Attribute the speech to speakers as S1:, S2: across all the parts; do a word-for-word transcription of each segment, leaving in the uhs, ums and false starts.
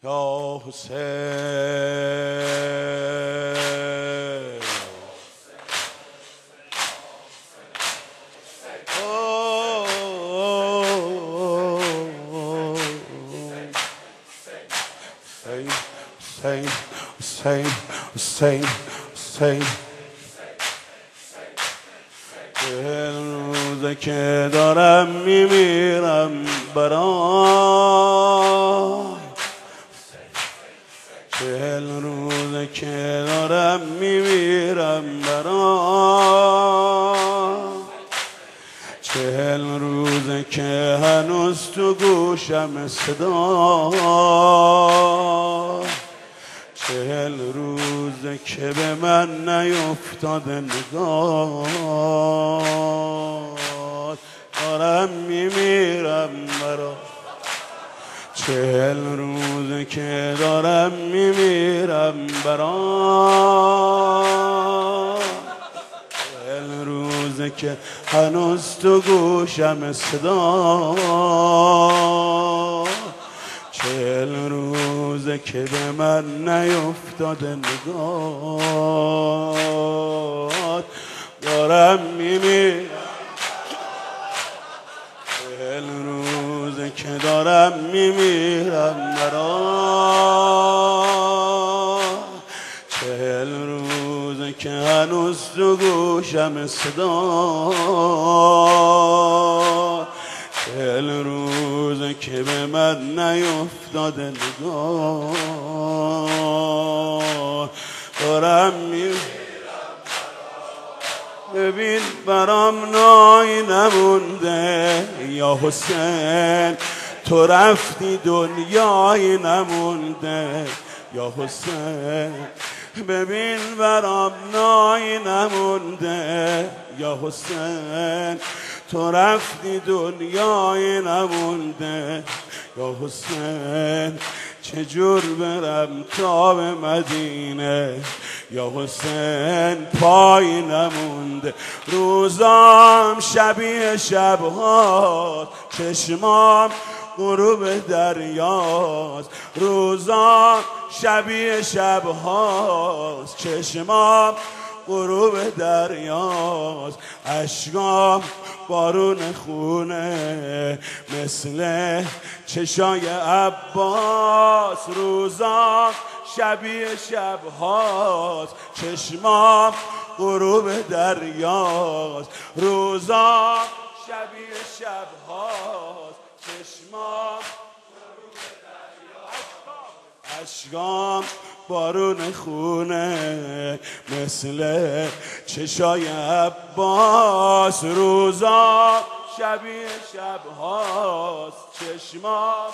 S1: یا حسین حسین حسین حسین حسین چهل روزه که دارم میمیرم برای چهل روزه که دارم میمیرم برای چهل روزه که هنوز تو گوشم صدا چهل روزه که به من نیفتاده نگاه دارم میمیرم برا چهل روزه که دارم میمیرم برا چهل روزه که هنوز تو گوشم صدا چهل روزه که به من نیفتاده نگاه دارم میمیرم چهل روزه که دارم میمیرم برا چهل روزه که هنوز تو گوشم صدا چهل روزه که به من نیفتاده نگاه دارم میمیرم ببین برام نایی نمونده یا حسین تو رفتی دنیایی نمونده یا حسین ببین برام نایی نمونده یا حسین تو رفتی دنیایی نمونده یا حسین چجور برم تا به مدینه یا حسین پای نمونده روزام شبیه شبهاست چشمام غروب دریاست روزام شبیه شبهاست چشمام غروب دریاست اشکام بارون خونه مثل چشای عباس روزام شبیه شبهاست چشمام غروب دریاست روزام شبیه شبهاست چشمام غروب دریاست اشکام بارون خونه مثل چشای عباس روزا شبیه شبهاست چشمام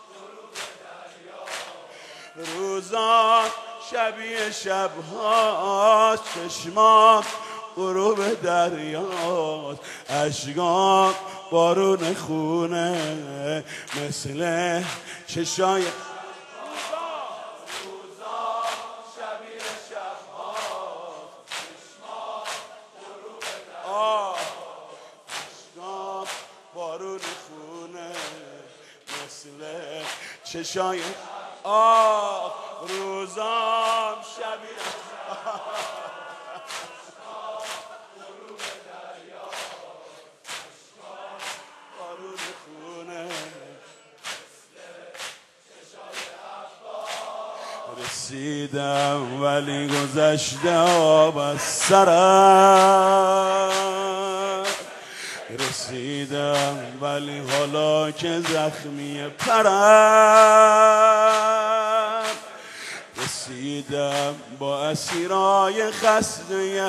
S1: روزا شبیه شبهاست چشمام غروب دریاست اشکام بارون خونه مثل چشای بارون خونه مثل چشای آه روزام شبیه بارون خونه رسیدم ولی گذشته آب از سرم رسیدم ولی حالا که زخمی پرم رسیدم با اسیرای خسته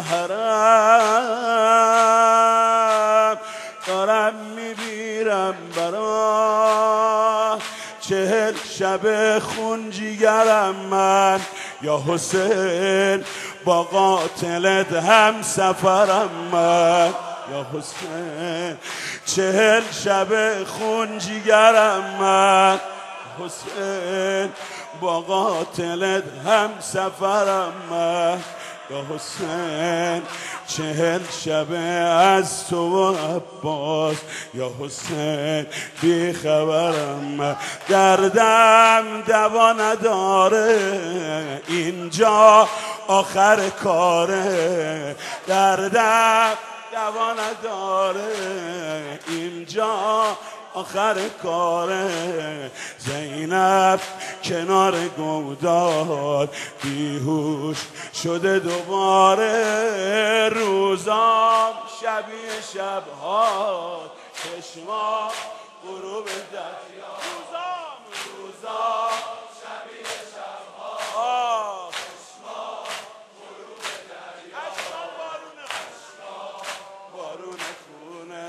S1: حرم دارم میبیرم برا چهل شب خون جیگرم من یا حسین با قاتلت هم سفرم من یا حسین چهل شب خون جیگرم من حسین با قاتلت هم سفرم من یا حسین چهل شبه از تو و عباس یا حسین بی خبرم من دردم دوا نداره اینجا آخر کاره دردم دوا نداره اینجا آخر کاره زینب کنار گودال بیهوش شده دوباره روزام شبیه شبها چشما غروب دریا روزام روزام شبیه شبها چشما غروب دریا اشکام بارونه اشکام بارونه خونه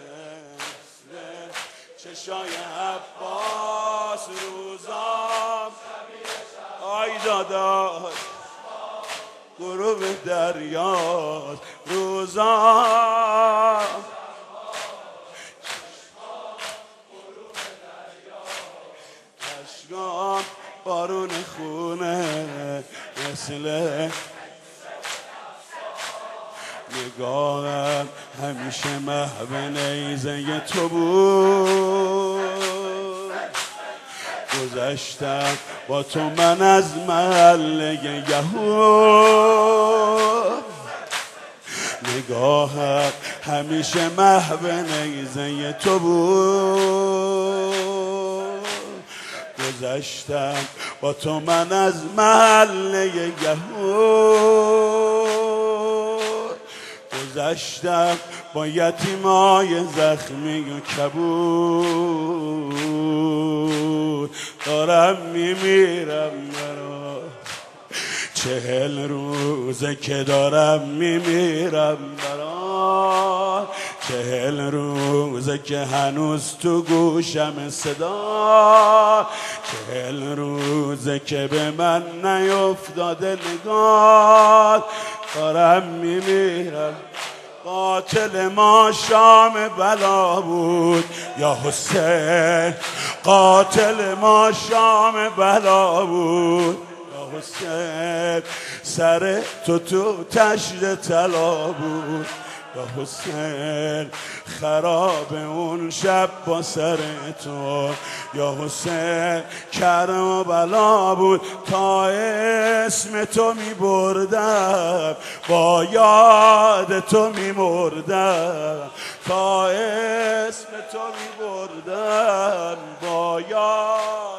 S1: چشای عباس روزام آی داداش غروب دریاست روزام اشکام بارون خونه مثل نگاهم همیشه محو نیزه تو بود گذشتم با تو من از محله یهود نگاهم همیشه محو نیزه تو بود گذشتم با تو من از محله یهود گذشتم با یتیمای زخمی و کبود دارم میمیرم برا چهل روزه که دارم میمیرم برا چهل روزه که هنوز تو گوشم صدا چهل روزه که به من نیفتاده نگاه دارم میمیرم قاتل ما شام بلا بود یا حسین قاتل ما شام بلا بود یا حسین سر تو تو تشت طلا بود یا حسین خراب اون شب با سر تو یا حسین کرم و بلا بود تا اسم تو می بردم با یاد تو می مردم تا اسم تو می بردم با یاد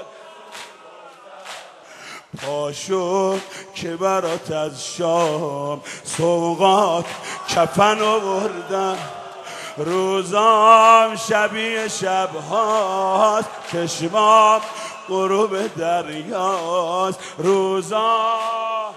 S1: پاشو که برات از شام سوغات کفن آوردم روزام شبیه شبهاست چشمام غروب دریاست روزام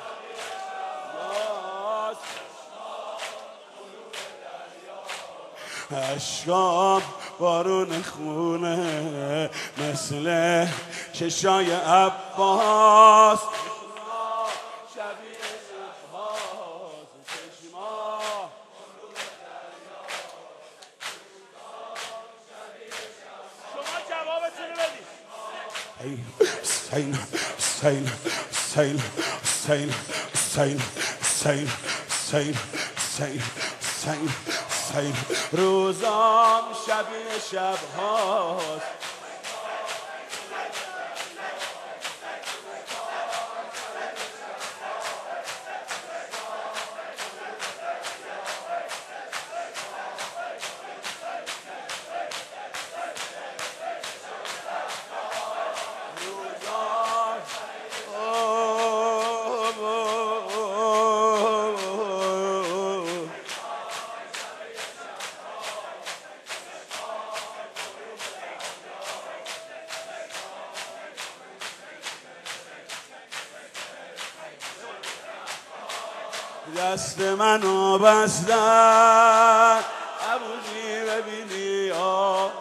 S1: اشکام بارون خونه مثل چشای عباس شبیه شبهاست چشما شما جوابتون رو بدید حسین حسین حسین حسین حسین حسین حسین حسین حسین حسین روزام شبیه شبهاست دست منو بستن ابوجی ببینی آس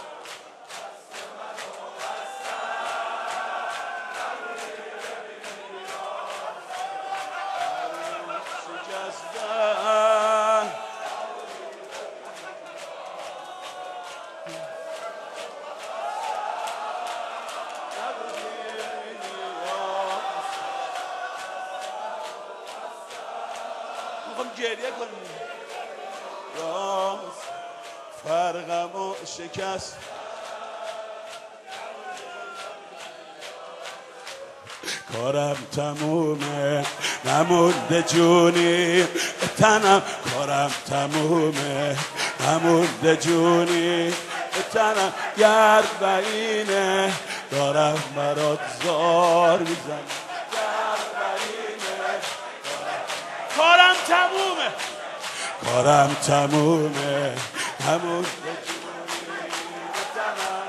S1: شکستن میخوام گریه کنیم. راست فرقم و شکست، کارم تمومه نمونده جونی تنم، کارم تمومه نمونده جونی تنم، گرد و اینه دارم برات زار میزنم، گرد و اینه کارم تمومه، کارم تمومه نمونده جونی تنم.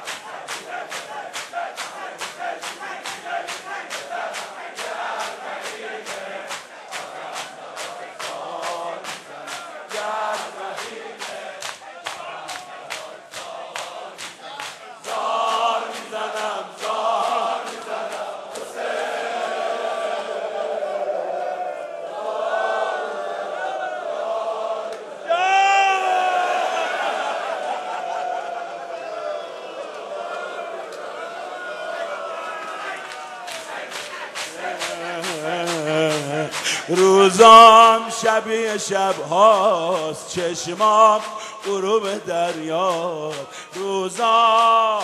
S1: روزام شبیه شبهاست، چشمام غروب دریا، روزا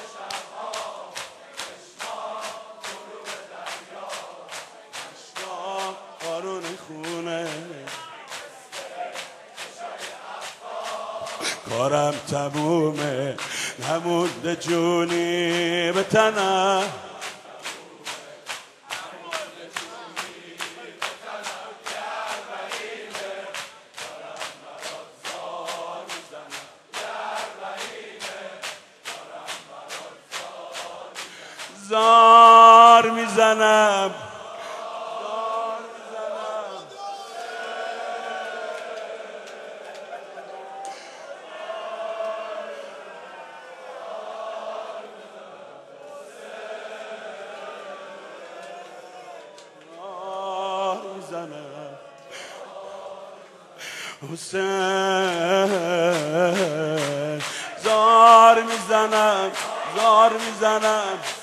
S1: بارون خونه، کارم تمومه نمونده جونی به تنم، زار میزنم، زار میزنم. زار میزنم حسین، زار میزنم، زار میزنم.